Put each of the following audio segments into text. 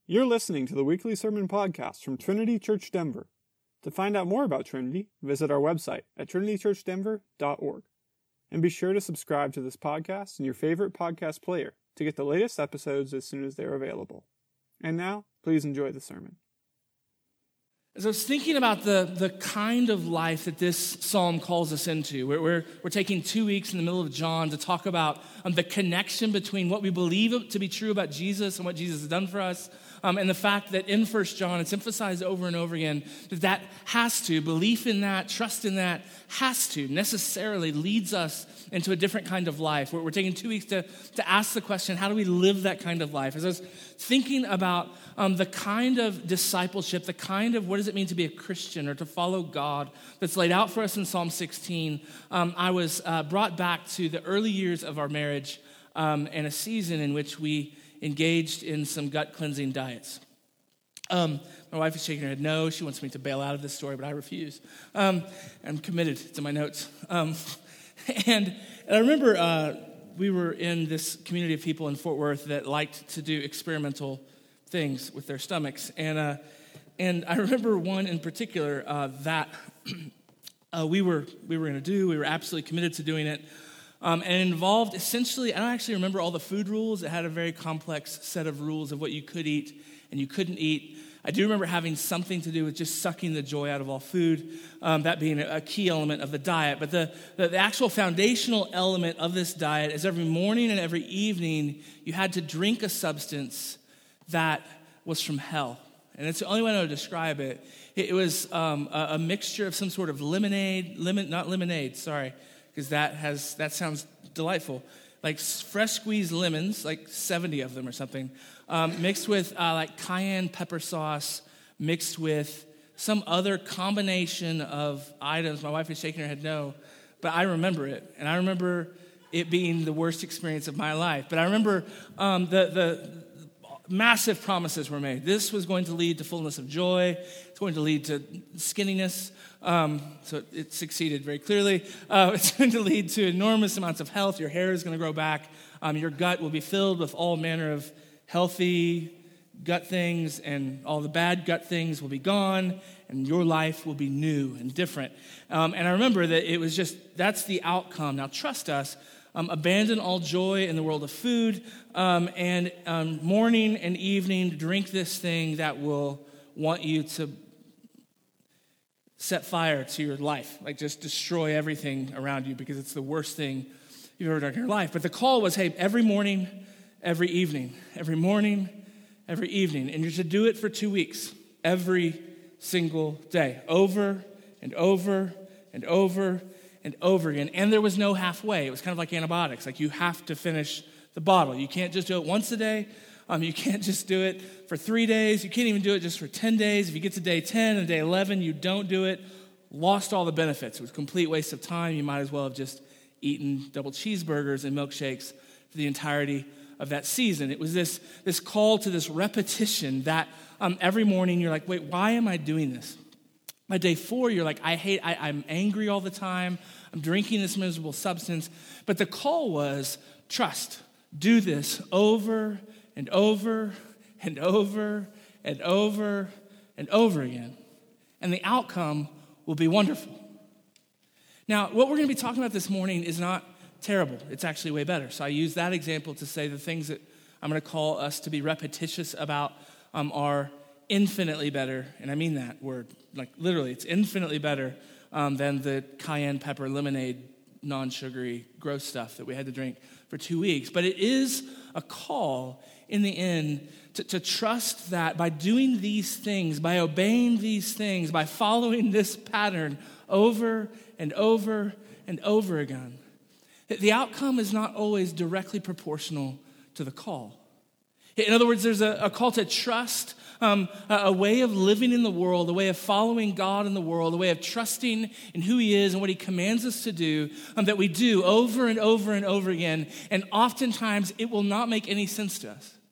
You're listening to the weekly sermon podcast from Trinity Church Denver. To find out more about Trinity, visit our website at trinitychurchdenver.org. And be sure to subscribe to this podcast in your favorite podcast player to get the latest episodes as soon as they're available. And now, please enjoy the sermon. As I was thinking about the kind of life that this psalm calls us into, we're taking 2 weeks in the middle of John to talk about the connection between what we believe to be true about Jesus and what Jesus has done for us, and the fact that in 1 John it's emphasized over and over again that has to, belief in that, trust in that, has to, necessarily leads us into a different kind of life. We're taking 2 weeks to ask the question, how do we live that kind of life? As I was thinking about the kind of discipleship, the kind of what does it mean to be a Christian or to follow God that's laid out for us in Psalm 16, I was brought back to the early years of our marriage and a season in which we engaged in some gut-cleansing diets. My wife is shaking her head no. She wants me to bail out of this story, but I refuse. I'm committed to my notes. And I remember we were in this community of people in Fort Worth that liked to do experimental things with their stomachs. And I remember one in particular that we were going to do. We were absolutely committed to doing it. And it involved essentially, I don't actually remember all the food rules. It had a very complex set of rules of what you could eat and you couldn't eat. I do remember having something to do with just sucking the joy out of all food, that being a key element of the diet. But the actual foundational element of this diet is every morning and every evening, you had to drink a substance that was from hell. And it's the only way I know to describe it. It was a mixture of some sort of because that sounds delightful. Like fresh squeezed lemons, like 70 of them or something, mixed with like cayenne pepper sauce, mixed with some other combination of items. My wife is shaking her head no, but I remember it. And I remember it being the worst experience of my life. But I remember the massive promises were made. This was going to lead to fullness of joy. It's going to lead to skinniness. So it succeeded very clearly. It's going to lead to enormous amounts of health. Your hair is going to grow back. Your gut will be filled with all manner of healthy gut things, and all the bad gut things will be gone, and your life will be new and different. And I remember that it was that's the outcome. Now trust us. Abandon all joy in the world of food, and morning and evening drink this thing that will want you to set fire to your life, like just destroy everything around you because it's the worst thing you've ever done in your life. But the call was, hey, every morning, every evening, every morning, every evening, and you're to do it for 2 weeks, every single day, over and over and over and over again. And there was no halfway. It was kind of like antibiotics. Like you have to finish the bottle. You can't just do it once a day. You can't just do it for 3 days. You can't even do it just for 10 days. If you get to day 10 and day 11, you don't do it, lost all the benefits. It was a complete waste of time. You might as well have just eaten double cheeseburgers and milkshakes for the entirety of that season. It was this call to this repetition that every morning you're like, wait, why am I doing this? By day 4, you're like, I'm angry all the time. I'm drinking this miserable substance. But the call was trust. Do this over and over and over and over and over again. And the outcome will be wonderful. Now, what we're going to be talking about this morning is not terrible. It's actually way better. So I use that example to say the things that I'm going to call us to be repetitious about are infinitely better, and I mean that word, like literally, it's infinitely better than the cayenne pepper lemonade, non-sugary, gross stuff that we had to drink for 2 weeks. But it is a call in the end to trust that by doing these things, by obeying these things, by following this pattern over and over and over again, that the outcome is not always directly proportional to the call. In other words, there's a call to trust, a way of living in the world, a way of following God in the world, a way of trusting in who He is and what He commands us to do, that we do over and over and over again. And oftentimes, it will not make any sense to us.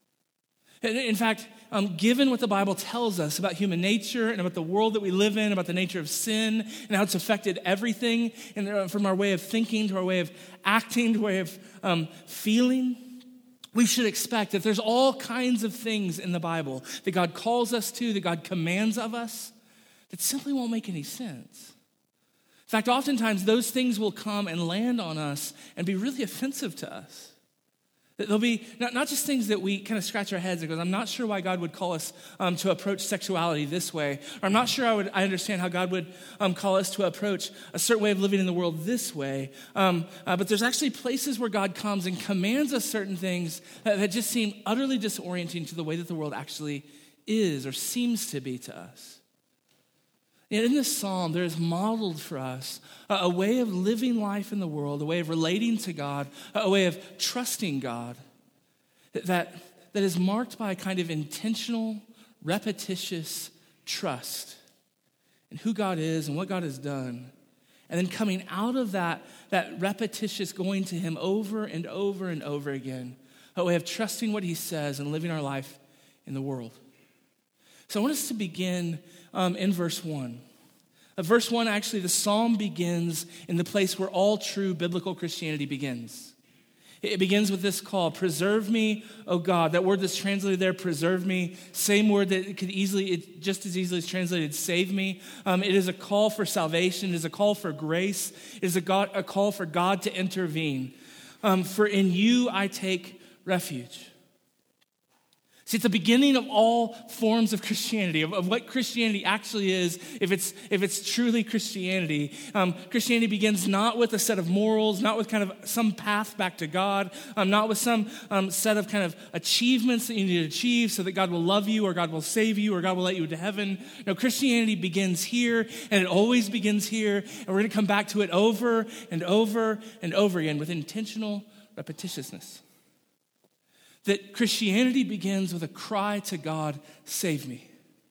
In fact, given what the Bible tells us about human nature and about the world that we live in, about the nature of sin and how it's affected everything, and from our way of thinking to our way of acting to our way of feeling, we should expect that there's all kinds of things in the Bible that God calls us to, that God commands of us, that simply won't make any sense. In fact, oftentimes those things will come and land on us and be really offensive to us. There'll be not just things that we kind of scratch our heads and go, I'm not sure why God would call us to approach sexuality this way, or I'm not sure I understand how God would call us to approach a certain way of living in the world this way. But there's actually places where God comes and commands us certain things that just seem utterly disorienting to the way that the world actually is or seems to be to us. And in this psalm, there is modeled for us a way of living life in the world, a way of relating to God, a way of trusting God that is marked by a kind of intentional, repetitious trust in who God is and what God has done. And then coming out of that repetitious going to him over and over and over again, a way of trusting what he says and living our life in the world. So I want us to begin in verse 1. Verse 1, actually, the psalm begins in the place where all true biblical Christianity begins. It begins with this call, preserve me, O God. That word that's translated there, preserve me, same word that it just as easily is translated, save me. It is a call for salvation. It is a call for grace. It is a call for God to intervene. For in you I take refuge. See, it's the beginning of all forms of Christianity, of what Christianity actually is, if it's truly Christianity. Christianity begins not with a set of morals, not with kind of some path back to God, not with some set of kind of achievements that you need to achieve so that God will love you or God will save you or God will let you into heaven. No, Christianity begins here, and it always begins here, and we're going to come back to it over and over and over again with intentional repetitiousness. That Christianity begins with a cry to God, save me.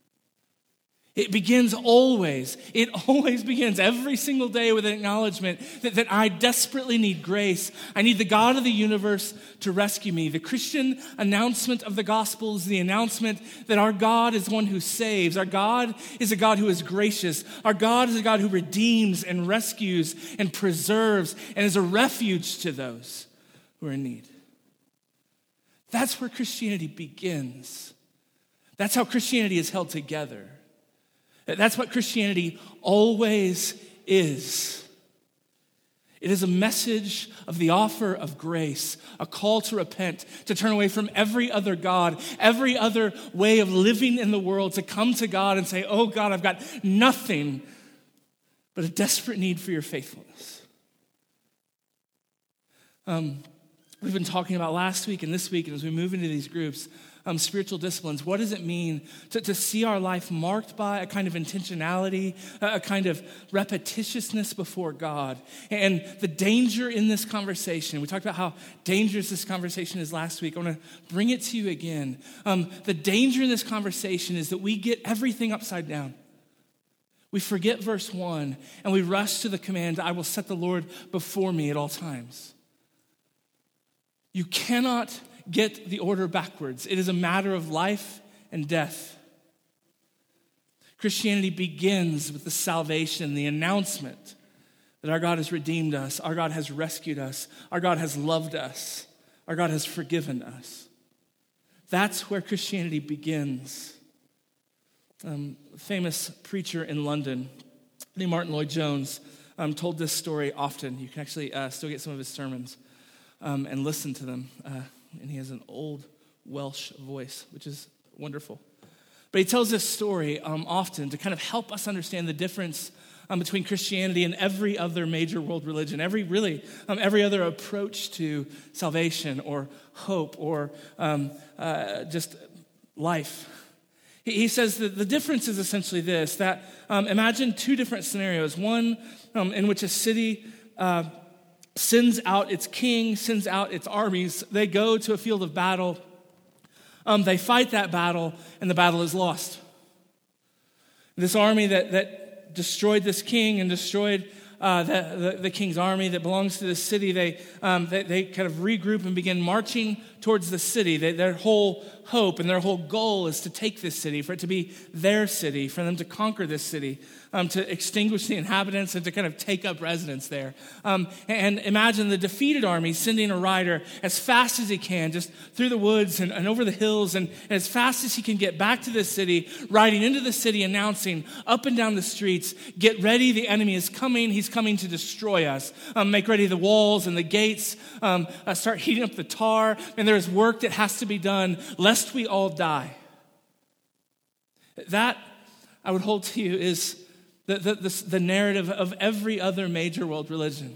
It always begins every single day with an acknowledgement that I desperately need grace. I need the God of the universe to rescue me. The Christian announcement of the gospel is the announcement that our God is one who saves. Our God is a God who is gracious. Our God is a God who redeems and rescues and preserves and is a refuge to those who are in need. That's where Christianity begins. That's how Christianity is held together. That's what Christianity always is. It is a message of the offer of grace, a call to repent, to turn away from every other God, every other way of living in the world, to come to God and say, oh God, I've got nothing but a desperate need for your faithfulness. We've been talking about last week and this week, and as we move into these groups, spiritual disciplines. What does it mean to see our life marked by a kind of intentionality, a kind of repetitiousness before God? And the danger in this conversation, we talked about how dangerous this conversation is last week. I want to bring it to you again. The danger in this conversation is that we get everything upside down. We forget verse 1, and we rush to the command, I will set the Lord before me at all times. You cannot get the order backwards. It is a matter of life and death. Christianity begins with the salvation, the announcement that our God has redeemed us, our God has rescued us, our God has loved us, our God has forgiven us. That's where Christianity begins. A famous preacher in London, named Martin Lloyd-Jones, told this story often. You can actually still get some of his sermons. And listen to them. And he has an old Welsh voice, which is wonderful. But he tells this story often to kind of help us understand the difference between Christianity and every other major world religion, every other approach to salvation or hope or just life. He says that the difference is essentially this, that imagine two different scenarios. One in which a city sends out its king, sends out its armies. They go to a field of battle. They fight that battle, and the battle is lost. This army that destroyed this king and destroyed the king's army that belongs to this city, they kind of regroup and begin marching towards the city. Their whole hope and their whole goal is to take this city, for it to be their city, for them to conquer this city, to extinguish the inhabitants and to kind of take up residence there. And imagine the defeated army sending a rider as fast as he can, just through the woods and over the hills, and as fast as he can get back to this city, riding into the city, announcing up and down the streets, "Get ready, the enemy is coming. He's coming to destroy us. Make ready the walls and the gates. Start heating up the tar. And there is work that has to be done, lest we all die." That, I would hold to you, is the narrative of every other major world religion.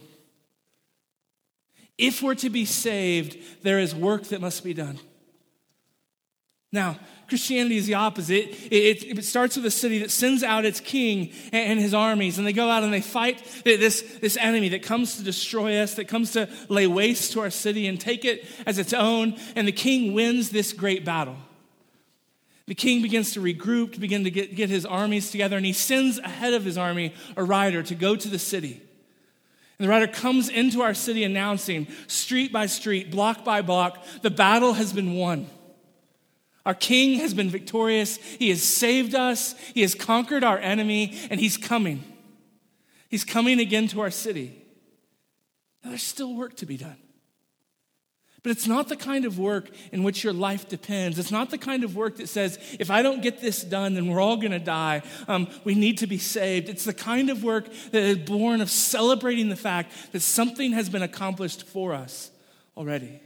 If we're to be saved, there is work that must be done. Now, Christianity is the opposite. It starts with a city that sends out its king and his armies, and they go out and they fight this enemy that comes to destroy us, that comes to lay waste to our city and take it as its own, and the king wins this great battle. The king begins to regroup, to begin to get his armies together, and he sends ahead of his army a rider to go to the city. And the rider comes into our city announcing, street by street, block by block, the battle has been won. Our king has been victorious. He has saved us. He has conquered our enemy, and he's coming. He's coming again to our city. Now, there's still work to be done. But it's not the kind of work in which your life depends. It's not the kind of work that says, if I don't get this done, then we're all going to die. We need to be saved. It's the kind of work that is born of celebrating the fact that something has been accomplished for us already.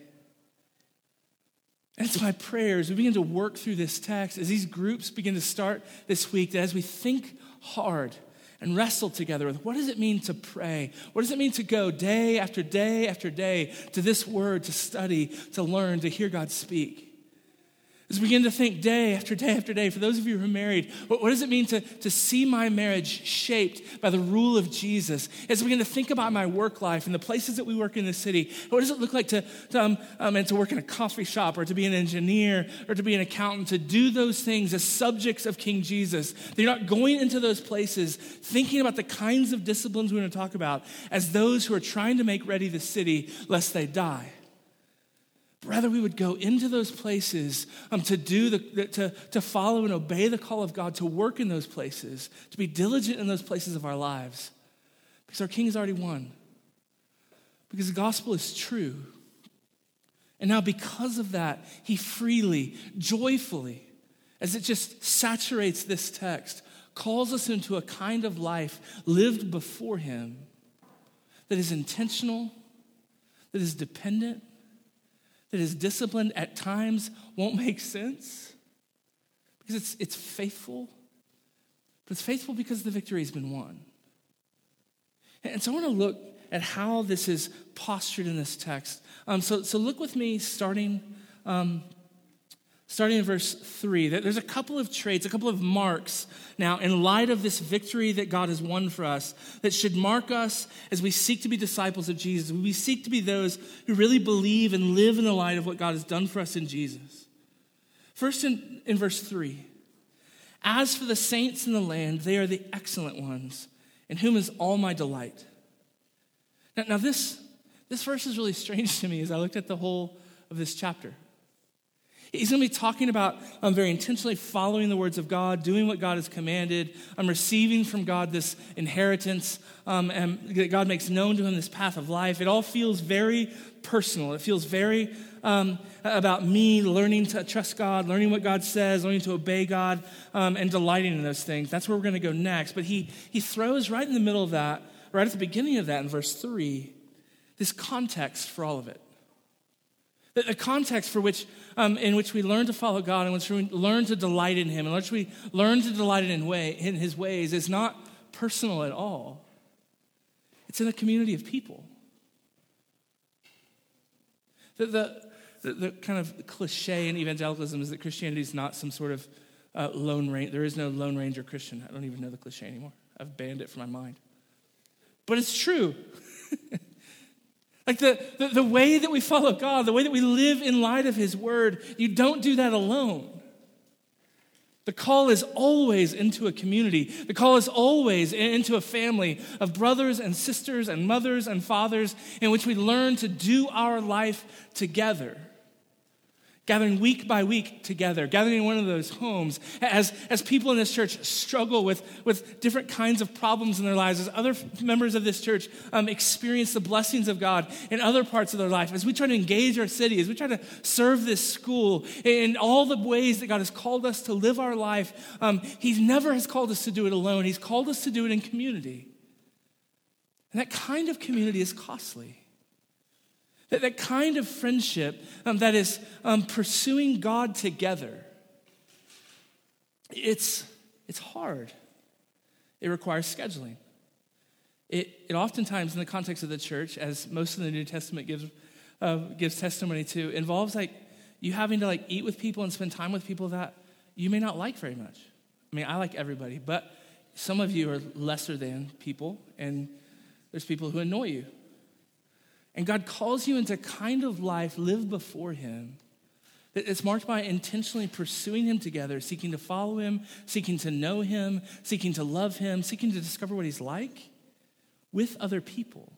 And it's my prayer as we begin to work through this text, as these groups begin to start this week, that as we think hard and wrestle together with what does it mean to pray? What does it mean to go day after day after day to this word, to study, to learn, to hear God speak? As we begin to think day after day after day, for those of you who are married, what does it mean to see my marriage shaped by the rule of Jesus? As we begin to think about my work life and the places that we work in the city, what does it look like to work in a coffee shop, or to be an engineer, or to be an accountant, to do those things as subjects of King Jesus? That you're not going into those places thinking about the kinds of disciplines we're going to talk about as those who are trying to make ready the city lest they die. Rather, we would go into those places to follow and obey the call of God, to work in those places, to be diligent in those places of our lives, because our King has already won, because the gospel is true. And now because of that, he freely, joyfully, as it just saturates this text, calls us into a kind of life lived before him that is intentional, that is dependent, that is disciplined, at times won't make sense because it's faithful, but it's faithful because the victory has been won. And so I want to look at how this is postured in this text. So look with me starting in verse 3. There's a couple of traits, a couple of marks now in light of this victory that God has won for us that should mark us as we seek to be disciples of Jesus. We seek to be those who really believe and live in the light of what God has done for us in Jesus. First in verse 3, as for the saints in the land, they are the excellent ones, in whom is all my delight. Now this verse is really strange to me as I looked at the whole of this chapter. He's going to be talking about very intentionally following the words of God, doing what God has commanded, receiving from God this inheritance, and that God makes known to him this path of life. It all feels very personal. It feels very about me learning to trust God, learning what God says, learning to obey God, and delighting in those things. That's where we're going to go next. But he throws right in the middle of that, right at the beginning of that in verse 3, this context for all of it. The context for which, in which we learn to follow God, in which we learn to delight in him, in which we learn to delight in his ways, is not personal at all. It's in a community of people. The kind of cliche in evangelicalism is that Christianity is not some sort of lone ranger. There is no Lone Ranger Christian. I don't even know the cliche anymore. I've banned it from my mind. But it's true. Like the way that we follow God, the way that we live in light of his word, you don't do that alone. The call is always into a community. The call is always into a family of brothers and sisters and mothers and fathers in which we learn to do our life together. gathering week by week together, gathering in one of those homes, as people in this church struggle with different kinds of problems in their lives, as other members of this church experience the blessings of God in other parts of their life, as we try to engage our city, as we try to serve this school in all the ways that God has called us to live our life. He never has called us to do it alone. He's called us to do it in community. And that kind of community is costly. That kind of friendship that is pursuing God together, it's hard. It requires scheduling. It oftentimes, in the context of the church, as most of the New Testament gives testimony to, involves like you having to like eat with people and spend time with people that you may not like very much. I mean, I like everybody, but some of you are lesser than people, and there's people who annoy you. And God calls you into kind of life, live before him. It's marked by intentionally pursuing him together, seeking to follow him, seeking to know him, seeking to love him, seeking to discover what he's like with other people.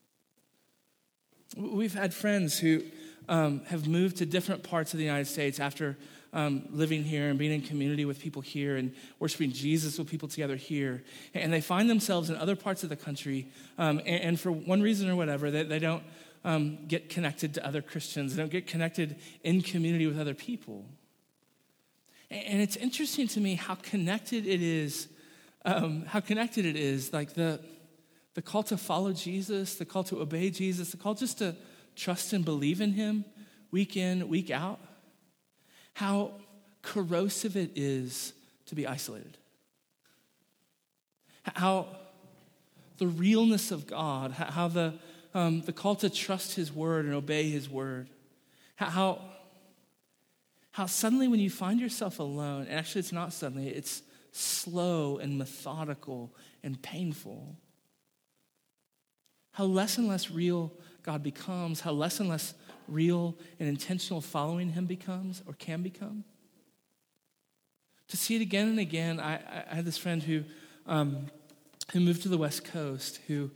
We've had friends who have moved to different parts of the United States after living here and being in community with people here and worshiping Jesus with people together here. And they find themselves in other parts of the country, and for one reason or whatever, they don't get connected to other Christians. They don't get connected in community with other people. And it's interesting to me how connected it is, like the call to follow Jesus, the call to obey Jesus, the call just to trust and believe in him week in, week out. How corrosive it is to be isolated. How the realness of God, how the call to trust his word and obey his word. How suddenly when you find yourself alone, and actually it's not suddenly, it's slow and methodical and painful. How less and less real God becomes, how less and less real and intentional following him becomes or can become. To see it again and again, I had this friend who moved to the West Coast, who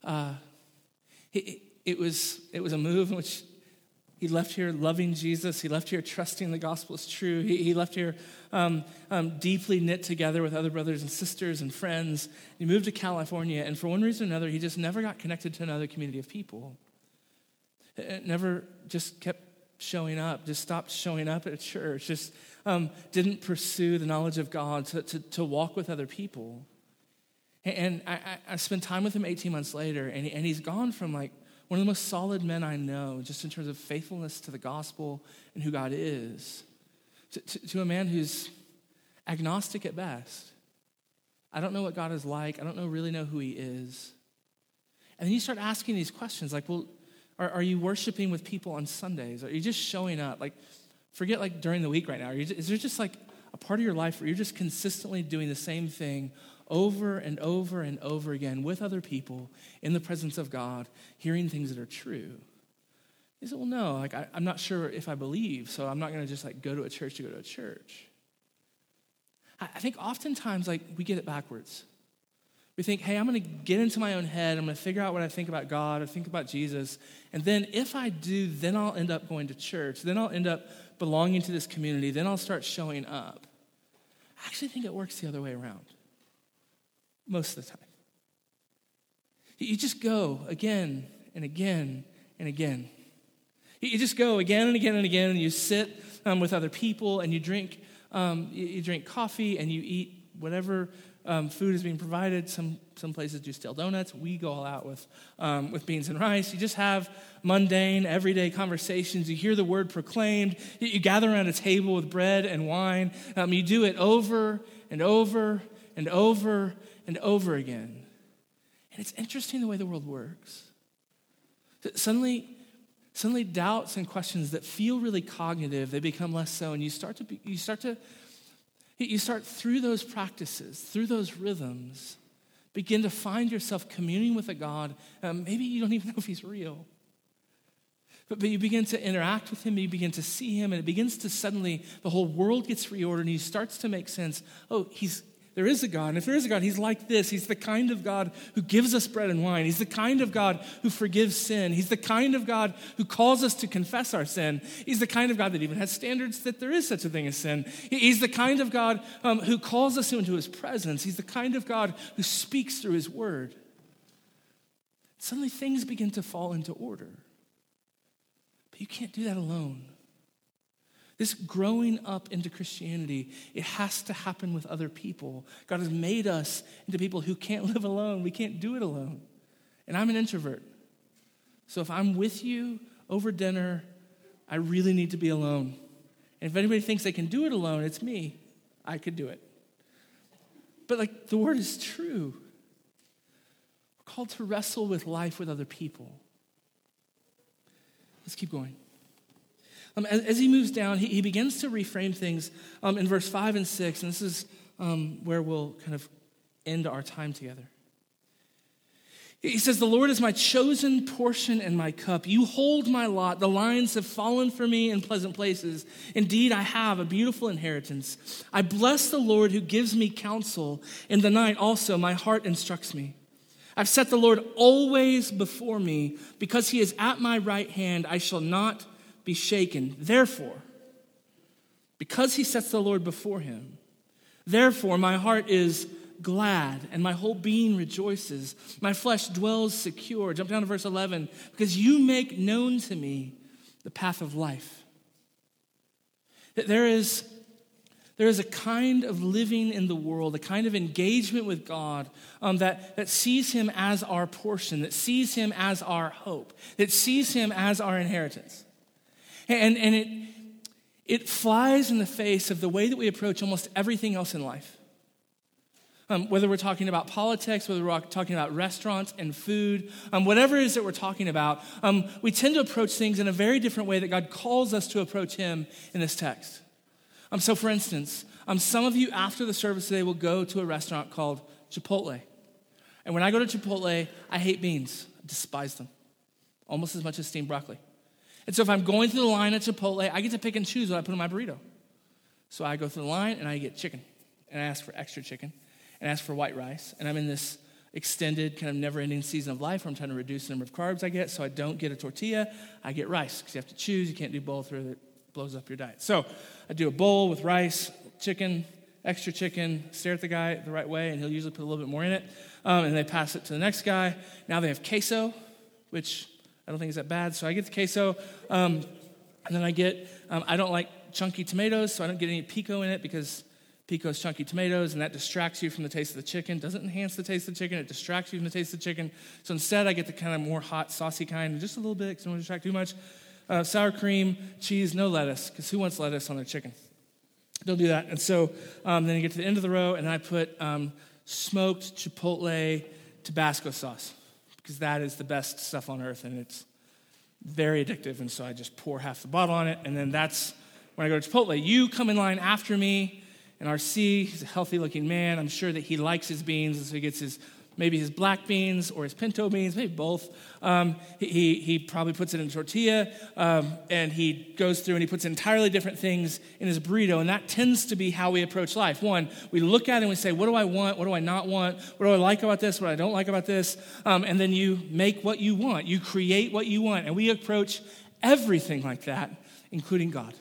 it was a move in which he left here loving Jesus. He left here trusting the gospel is true. He left here deeply knit together with other brothers and sisters and friends. He moved to California, and for one reason or another, he just never got connected to another community of people. It never just kept showing up, just stopped showing up at a church, just didn't pursue the knowledge of God to walk with other people. And I spent time with him 18 months later, and he's gone from like one of the most solid men I know, just in terms of faithfulness to the gospel and who God is, to a man who's agnostic at best. I don't know what God is like. I don't really know who he is. And then you start asking these questions like, well, are you worshiping with people on Sundays? Are you just showing up? Like, forget like during the week right now. Is there just like a part of your life where you're just consistently doing the same thing over and over and over again with other people in the presence of God, hearing things that are true? He said, well, no, like I'm not sure if I believe, so I'm not going to just like go to a church to go to a church. I think oftentimes like we get it backwards. We think, hey, I'm going to get into my own head. I'm going to figure out what I think about God or think about Jesus. And then if I do, then I'll end up going to church. Then I'll end up belonging to this community. Then I'll start showing up. I actually think it works the other way around most of the time. You just go again and again and again. You just go again and again and again, and you sit with other people, and you drink coffee, and you eat whatever food is being provided. Some places do stale donuts. We go all out with beans and rice. You just have mundane, everyday conversations. You hear the word proclaimed. You gather around a table with bread and wine. You do it over and over and over and over again. And it's interesting the way the world works. Suddenly doubts and questions that feel really cognitive, they become less so, and you start through those practices, through those rhythms, begin to find yourself communing with a God. Maybe you don't even know if he's real. But you begin to interact with him, you begin to see him, and it begins to suddenly, the whole world gets reordered, and he starts to make sense. Oh, there is a God. And if there is a God, he's like this. He's the kind of God who gives us bread and wine. He's the kind of God who forgives sin. He's the kind of God who calls us to confess our sin. He's the kind of God that even has standards that there is such a thing as sin. He's the kind of God who calls us into his presence. He's the kind of God who speaks through his word. Suddenly things begin to fall into order. But you can't do that alone. This growing up into Christianity, it has to happen with other people. God has made us into people who can't live alone. We can't do it alone. And I'm an introvert. So if I'm with you over dinner, I really need to be alone. And if anybody thinks they can do it alone, it's me. I could do it. But the word is true. We're called to wrestle with life with other people. Let's keep going. As he moves down, he begins to reframe things in verse 5 and 6, and this is where we'll kind of end our time together. He says, "The Lord is my chosen portion and my cup. You hold my lot. The lines have fallen for me in pleasant places. Indeed, I have a beautiful inheritance. I bless the Lord who gives me counsel. In the night also my heart instructs me. I've set the Lord always before me. Because he is at my right hand, I shall not be shaken. Therefore, because he sets the Lord before him, therefore my heart is glad and my whole being rejoices. My flesh dwells secure." Jump down to verse 11. "Because you make known to me the path of life." There is a kind of living in the world, a kind of engagement with God that sees him as our portion, that sees him as our hope, that sees him as our inheritance. And it flies in the face of the way that we approach almost everything else in life. Whether we're talking about politics, whether we're talking about restaurants and food, whatever it is that we're talking about, we tend to approach things in a very different way that God calls us to approach him in this text. So for instance, some of you after the service today will go to a restaurant called Chipotle. And when I go to Chipotle, I hate beans. I despise them, almost as much as steamed broccoli. And so if I'm going through the line at Chipotle, I get to pick and choose what I put in my burrito. So I go through the line and I get chicken. And I ask for extra chicken. And I ask for white rice. And I'm in this extended kind of never-ending season of life where I'm trying to reduce the number of carbs I get. So I don't get a tortilla. I get rice because you have to choose. You can't do both or it blows up your diet. So I do a bowl with rice, chicken, extra chicken, stare at the guy the right way, and he'll usually put a little bit more in it. And they pass it to the next guy. Now they have queso, which I don't think is that bad. So I get the queso, and then I get, I don't like chunky tomatoes, so I don't get any pico in it because pico is chunky tomatoes, and that distracts you from the taste of the chicken. Doesn't enhance the taste of the chicken, it distracts you from the taste of the chicken. So instead, I get the kind of more hot, saucy kind, just a little bit because I don't want to distract too much. Sour cream, cheese, no lettuce, because who wants lettuce on their chicken? Don't do that. And so then you get to the end of the row, and I put smoked Chipotle Tabasco sauce, because that is the best stuff on earth, and it's very addictive. And so I just pour half the bottle on it, and then that's when I go to Chipotle. You come in line after me, and RC, he's a healthy-looking man. I'm sure that he likes his beans, and so he gets maybe his black beans or his pinto beans, maybe both. He probably puts it in a tortilla, and he goes through and he puts entirely different things in his burrito, and that tends to be how we approach life. One, we look at it and we say, what do I want? What do I not want? What do I like about this? What I don't like about this? And then you make what you want. You create what you want, and we approach everything like that, including God.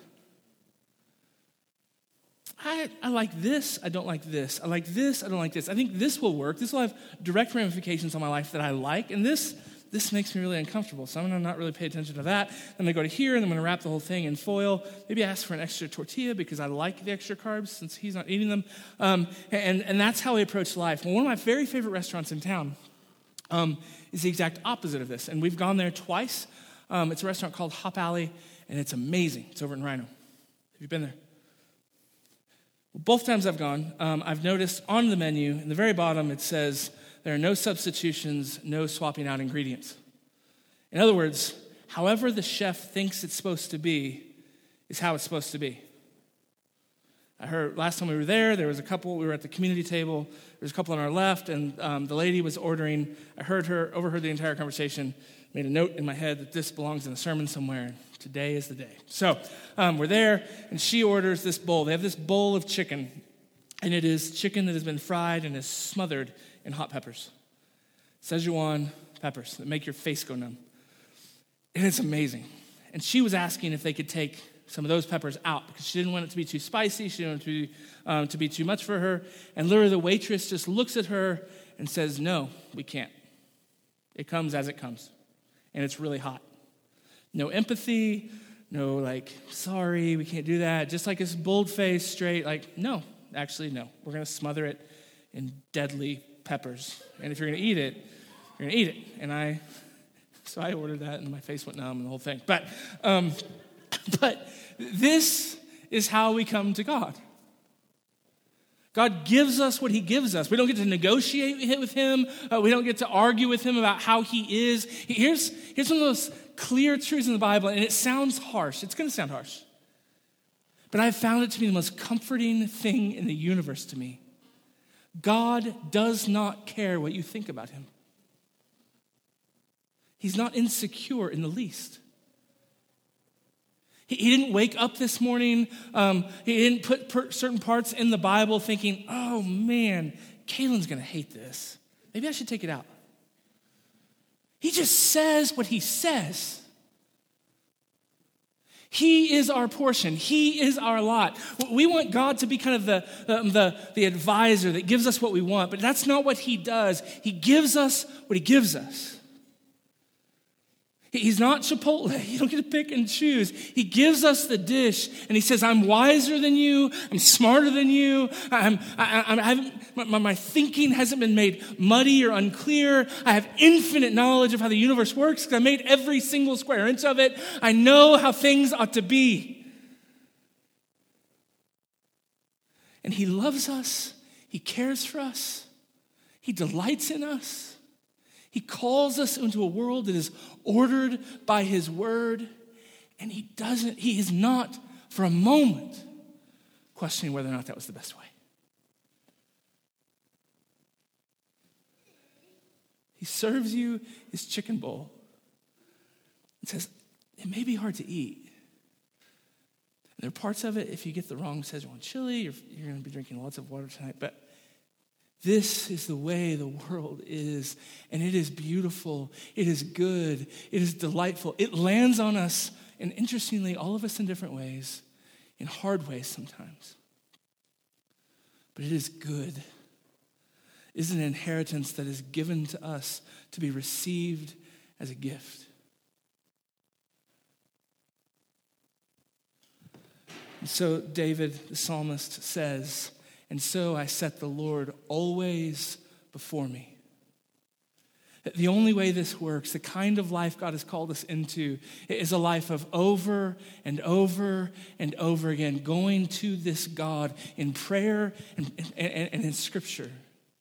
I like this, I don't like this. I like this, I don't like this. I think this will work. This will have direct ramifications on my life that I like, and this makes me really uncomfortable, so I'm going to not really pay attention to that. Then I go to here, and I'm going to wrap the whole thing in foil. Maybe ask for an extra tortilla because I like the extra carbs since he's not eating them. And that's how we approach life. Well, one of my very favorite restaurants in town is the exact opposite of this, and we've gone there twice. It's a restaurant called Hop Alley, and it's amazing. It's over in Rhino. Have you been there? Both times I've gone, I've noticed on the menu, in the very bottom, it says, there are no substitutions, no swapping out ingredients. In other words, however the chef thinks it's supposed to be is how it's supposed to be. I heard last time we were there was a couple, we were at the community table, there was a couple on our left, and the lady was ordering. I overheard the entire conversation, made a note in my head that this belongs in a sermon somewhere. Today is the day. So we're there, and she orders this bowl. They have this bowl of chicken, And it is chicken that has been fried and is smothered in hot peppers. Szechuan peppers that make your face go numb. And it's amazing. And she was asking if they could take some of those peppers out because she didn't want it to be too spicy. She didn't want it to be too much for her. And literally the waitress just looks at her and says, no, we can't. It comes as it comes. And it's really hot. No empathy, no like, sorry, we can't do that. Just like this bold-faced, straight, like, no, actually, no. We're going to smother it in deadly peppers. And if you're going to eat it, you're going to eat it. And so I ordered that and my face went numb and the whole thing. But this is how we come to God. God gives us what he gives us. We don't get to negotiate with him. We don't get to argue with him about how he is. Here's one of those clear truths in the Bible, and it sounds harsh. It's going to sound harsh. But I've found it to be the most comforting thing in the universe to me. God does not care what you think about him. He's not insecure in the least. He didn't wake up this morning. He didn't put certain parts in the Bible thinking, oh man, Kaylin's going to hate this. Maybe I should take it out. He just says what he says. He is our portion. He is our lot. We want God to be kind of the advisor that gives us what we want, but that's not what he does. He gives us what he gives us. He's not Chipotle. You don't get to pick and choose. He gives us the dish, and he says, I'm wiser than you. I'm smarter than you. My thinking hasn't been made muddy or unclear. I have infinite knowledge of how the universe works because I made every single square inch of it. I know how things ought to be. And he loves us. He cares for us. He delights in us. He calls us into a world that is ordered by his word, and he is not for a moment questioning whether or not that was the best way. He serves you his chicken bowl and says, it may be hard to eat. And there are parts of it, if you get the wrong Szechuan chili, you're going to be drinking lots of water tonight, but this is the way the world is, and it is beautiful, it is good, it is delightful. It lands on us, and interestingly, all of us in different ways, in hard ways sometimes. But it is good. It is an inheritance that is given to us to be received as a gift. And so David, the psalmist, says, and so I set the Lord always before me. The only way this works, the kind of life God has called us into, is a life of over and over and over again, going to this God in prayer and in Scripture.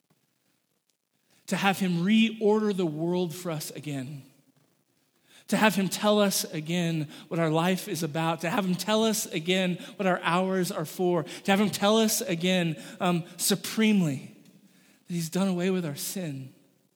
To have him reorder the world for us again. To have him tell us again what our life is about. To have him tell us again what our hours are for. To have him tell us again supremely that he's done away with our sin.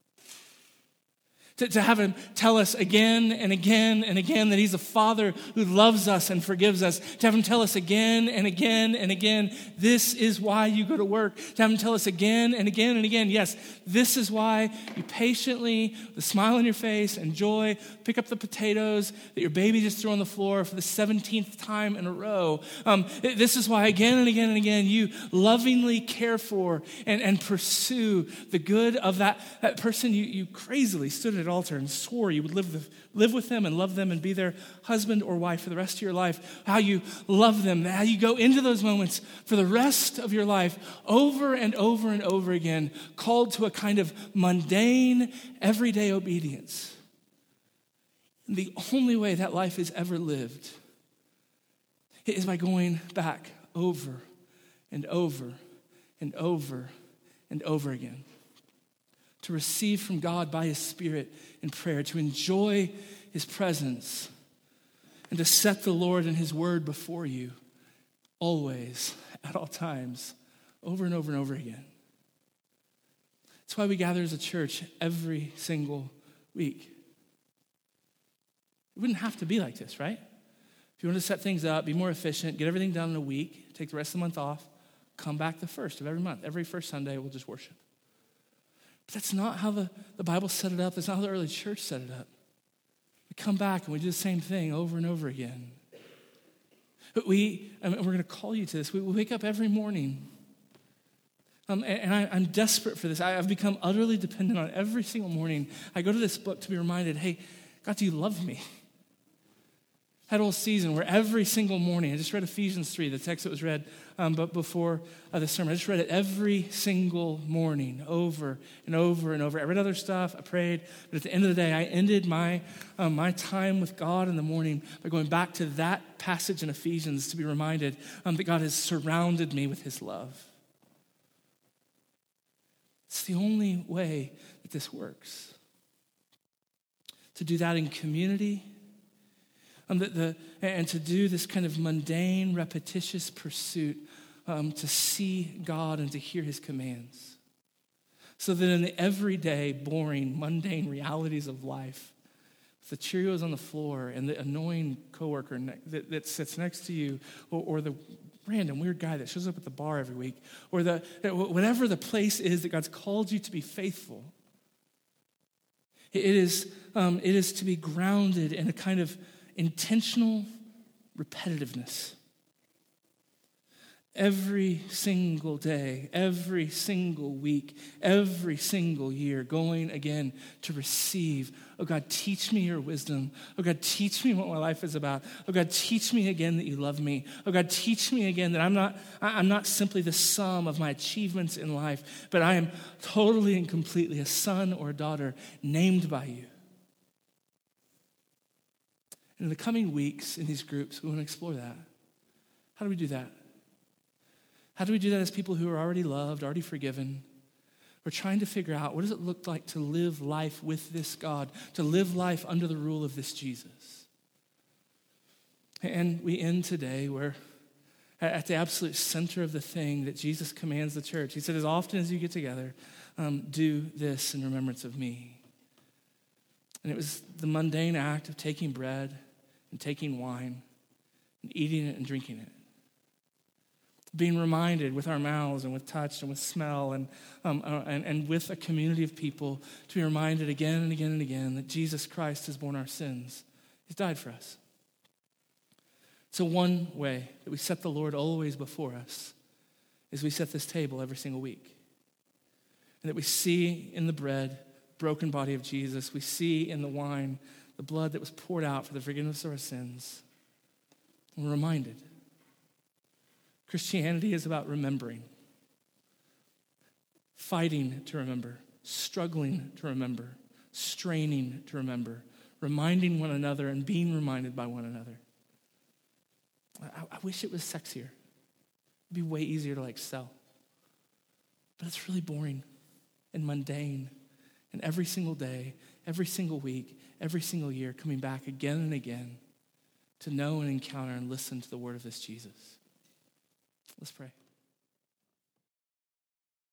To have him tell us again and again and again that he's a father who loves us and forgives us. To have him tell us again and again and again, this is why you go to work. To have him tell us again and again and again, yes, this is why you patiently, with a smile on your face and joy, pick up the potatoes that your baby just threw on the floor for the 17th time in a row. This is why again and again and again you lovingly care for and pursue the good of that person you crazily stood at altar and swore you would live with them and love them and be their husband or wife for the rest of your life, how you love them, how you go into those moments for the rest of your life over and over and over again, called to a kind of mundane, everyday obedience. And the only way that life is ever lived is by going back over and over and over and over again. To receive from God by his Spirit in prayer, to enjoy his presence, and to set the Lord and his word before you always, at all times, over and over and over again. That's why we gather as a church every single week. It wouldn't have to be like this, right? If you want to set things up, be more efficient, get everything done in a week, take the rest of the month off, come back the first of every month. Every first Sunday, we'll just worship. But that's not how the Bible set it up. That's not how the early church set it up. We come back and we do the same thing over and over again. But we're going to call you to this. We wake up every morning. I'm desperate for this. I've become utterly dependent on every single morning. I go to this book to be reminded, hey, God, do you love me? That whole season where every single morning, I just read Ephesians 3, the text that was read but before the sermon. I just read it every single morning, over and over and over. I read other stuff, I prayed, but at the end of the day, I ended my time with God in the morning by going back to that passage in Ephesians to be reminded that God has surrounded me with his love. It's the only way that this works. To do that in community, and to do this kind of mundane, repetitious pursuit to see God and to hear his commands. So that in the everyday, boring, mundane realities of life, the Cheerios on the floor and the annoying coworker that sits next to you, or the random weird guy that shows up at the bar every week, or whatever the place is that God's called you to be faithful, it is to be grounded in a kind of intentional repetitiveness. Every single day, every single week, every single year, going again to receive. Oh God, teach me your wisdom. Oh God, teach me what my life is about. Oh God, teach me again that you love me. Oh God, teach me again that I'm not simply the sum of my achievements in life, but I am totally and completely a son or a daughter named by you. And in the coming weeks in these groups, we want to explore that. How do we do that? How do we do that as people who are already loved, already forgiven? We're trying to figure out, what does it look like to live life with this God, to live life under the rule of this Jesus? And we end today where, at the absolute center of the thing that Jesus commands the church, he said, as often as you get together, do this in remembrance of me. And it was the mundane act of taking bread and taking wine and eating it and drinking it. Being reminded with our mouths and with touch and with smell and with a community of people to be reminded again and again and again that Jesus Christ has borne our sins. He's died for us. So one way that we set the Lord always before us is we set this table every single week. And that we see in the bread, broken body of Jesus. We see in the wine, the blood that was poured out for the forgiveness of our sins. And we're reminded. Christianity is about remembering, fighting to remember, struggling to remember, straining to remember, reminding one another and being reminded by one another. I wish it was sexier. It'd be way easier to sell. But it's really boring and mundane. And every single day, every single week, every single year, coming back again and again to know and encounter and listen to the word of this Jesus. Let's pray.